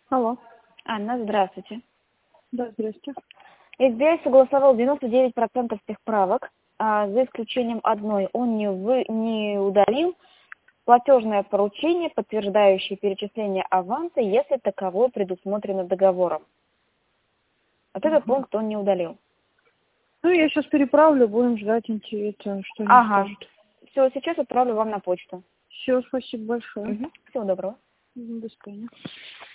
Алло. Анна, здравствуйте. Да, здрасте. SBI согласовал 99% всех правок, за исключением одной. Он не удалил платежное поручение, подтверждающее перечисление аванса, если таковое предусмотрено договором. Вот этот пункт он не удалил. Ну, я сейчас переправлю, будем ждать, интересно, что они Ага. скажут. Все, сейчас отправлю вам на почту. Все, спасибо большое. Всего доброго. До свидания.